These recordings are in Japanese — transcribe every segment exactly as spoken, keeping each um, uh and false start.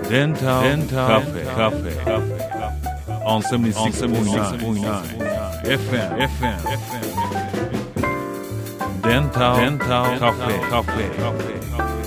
デンタルカフェカフェ on セブンティーシックポイントナイン エフエム エフエム デンタルカフェカフェ。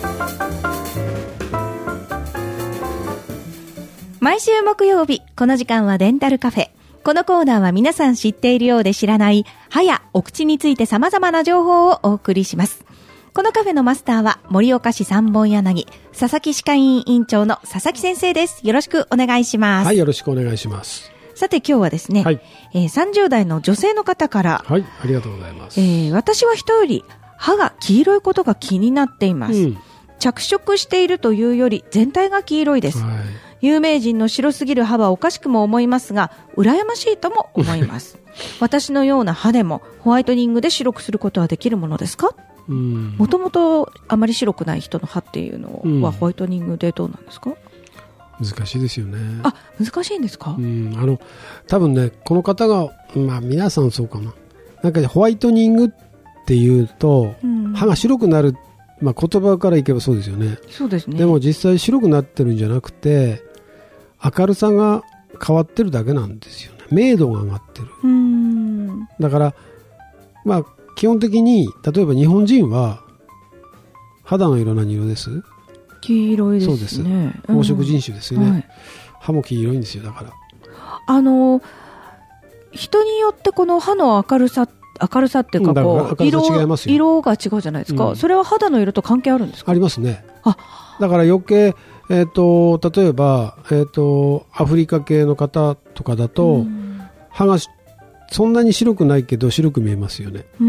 毎週木曜日この時間はデンタルカフェ。このコーナーは皆さん知っているようで知らない歯やお口について様々な情報をお送りします。このカフェのマスターは盛岡市三本柳佐々木歯科医院院長の佐々木先生です。よろしくお願いします。 はい、よろしくお願いします。 さて今日はですね、はい、えー、さんじゅう代の女性の方から、 はい、ありがとうございます。 えー、私は人より歯が黄色いことが気になっています、うん、着色しているというより全体が黄色いです、はい、有名人の白すぎる歯はおかしくも思いますが羨ましいとも思います私のような歯でもホワイトニングで白くすることはできるものですか？もともとあまり白くない人の歯っていうのはホワイトニングでどうなんですか？ 難しいですよね。 あ、難しいんですか？ うん、あの多分ねこの方が、まあ、皆さんそうかな、なんか、ね、ホワイトニングっていうと、うん、歯が白くなる、まあ、言葉からいけばそうですよね。 そうですね。 でも実際白くなってるんじゃなくて明るさが変わってるだけなんですよね。明度が上がってる。 うーん、 だからまあ基本的に例えば日本人は肌の色何色です？ 黄色いですね。 そうです、うん、黄色人種ですよね、はい、歯も黄色いんですよ。だからあの人によってこの歯の明るさ明るさっていうかこう、うん、色, 色が違うじゃないですか、うん、それは肌の色と関係あるんですか？ ありますね。あ、だから余計、えー、と例えば、えー、とアフリカ系の方とかだと、うん、歯がそんなに白くないけど白く見えますよね、うん、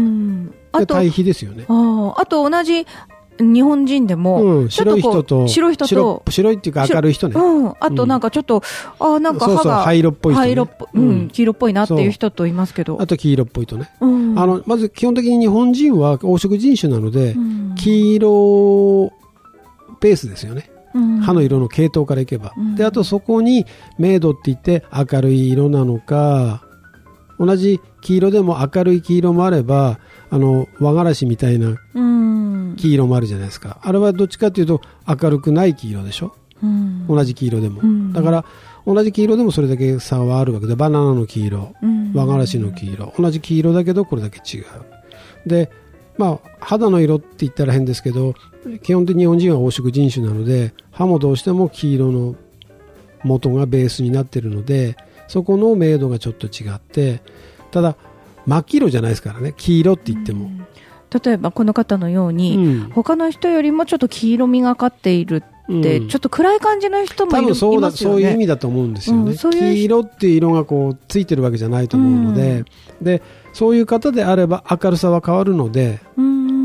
あと対比ですよね。 あ, あと同じ日本人でも、うん、 白い人と白い人と白, 白いっていうか明るい人ね、 うん、あとなんかちょっと、うん、あなんか歯がそうそう灰色っぽい人、ね、 灰色っぽ、うん、黄色っぽいなっていう人といますけど、 あと黄色っぽいとね、うん、あのまず基本的に日本人は黄色人種なので、うん、黄色ベースですよね、うん、歯の色の系統からいけば、うん、であとそこに明度って言って明るい色なのか、同じ黄色でも明るい黄色もあればあの和がらしみたいな黄色もあるじゃないですか、うん、あれはどっちかというと明るくない黄色でしょ、うん、同じ黄色でも、うん、だから同じ黄色でもそれだけ差はあるわけで、バナナの黄色、うん、和がらしの黄色、同じ黄色だけどこれだけ違うで、まあ、肌の色って言ったら変ですけど基本的に日本人は黄色人種なので歯もどうしても黄色の元がベースになっているのでそこの明度がちょっと違って、ただ真っ黄色じゃないですからね、黄色って言っても、うん、 例えばこの方のように、うん、他の人よりもちょっと黄色みがかっているって、うん、ちょっと暗い感じの人もいる、多分そうだ、いますよね。そういう意味だと思うんですよね、うん、そういう黄色っていう色がこうついてるわけじゃないと思うので、うん、でそういう方であれば明るさは変わるので、うん、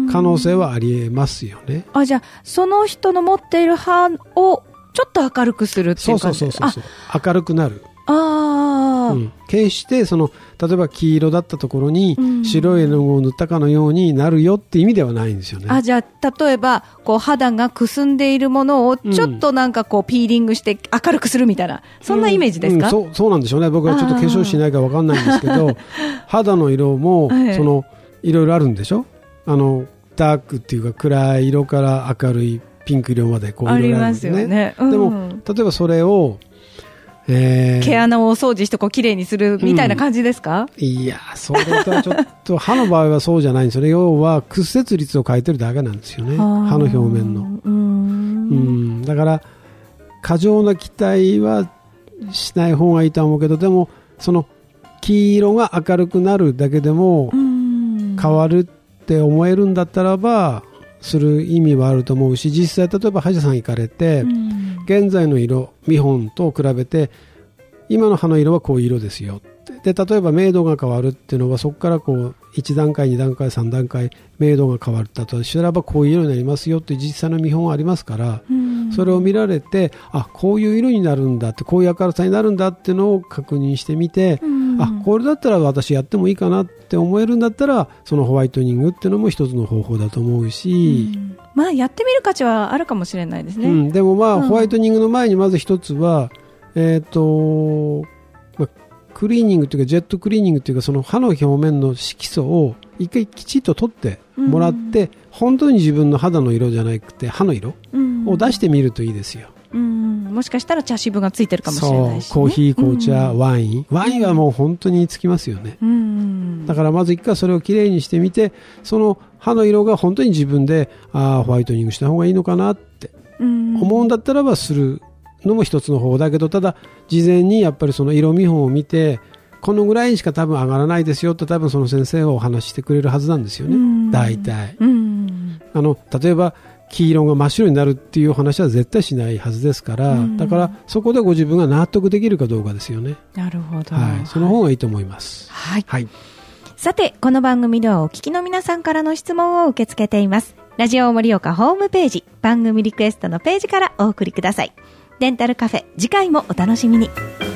可能性はありえますよね。 あ、じゃあその人の持っている歯をちょっと明るくするっていう感じですか？ そうそうそうそう、明るくなる。 あ、うん、 決してその例えば黄色だったところに白い絵の具を塗ったかのようになるよって意味ではないんですよね。 あ、じゃあ例えばこう肌がくすんでいるものをちょっとなんかこうピーリングして明るくするみたいな、うん、そんなイメージですか？ うんうん、そう、そうなんでしょうね。僕はちょっと化粧しないから分かんないんですけど肌の色もそのいろいろあるんでしょ、あのダークっていうか暗い色から明るいピンク色までこういろいろあるんですね。ありますよね、うん、でも例えばそれをえー、 毛穴をお掃除してこう綺麗にするみたいな感じですか？ うん、いや、それとはちょっと歯の場合はそうじゃないんですよね。要は屈折率を変えてるだけなんですよね、歯の表面の。うーん、うん、だから過剰な期待はしない方がいいと思うけど、でもその黄色が明るくなるだけでも変わるって思えるんだったらばする意味はあると思うし、実際例えば歯医者さん行かれて、うん、現在の色見本と比べて今の歯の色はこういう色ですよで、例えば明度が変わるっていうのはそこからこういち段階に段階さん段階明度が変わったとしたらばこういう色になりますよって実際の見本はありますから、うん、それを見られて、あ、こういう色になるんだって、こういう明るさになるんだっていうのを確認してみて、うん、あ、これだったら私やってもいいかなって思えるんだったらそのホワイトニングっていうのも一つの方法だと思うし、うん、 まあやってみる価値はあるかもしれないですね、 うん、でもまあ、うん、ホワイトニングの前にまず一つはえーとまあ、クリーニングというかジェットクリーニングというかその歯の表面の色素を一回きちっと取ってもらって、うん、本当に自分の肌の色じゃなくて歯の色を出してみるといいですよ、うん、 もしかしたら茶渋がついてるかもしれないし、ね、 そうコーヒー紅茶、うん、ワインワインはもう本当につきますよね、うん、だからまず一回それをきれいにしてみて、その歯の色が本当に自分であホワイトニングした方がいいのかなって思うんだったらばするのも一つの方だけど、ただ事前にやっぱりその色見本を見てこのぐらいにしか多分上がらないですよって多分その先生がお話してくれるはずなんですよね、大体。あの例えば黄色が真っ白になるっていう話は絶対しないはずですから、だからそこでご自分が納得できるかどうかですよね。 なるほど、 はい、その方がいいと思います。 はい、はい、さてこの番組ではお聞きの皆さんからの質問を受け付けています。ラジオ盛岡ホームページ番組リクエストのページからお送りください。デンタルカフェ、次回もお楽しみに。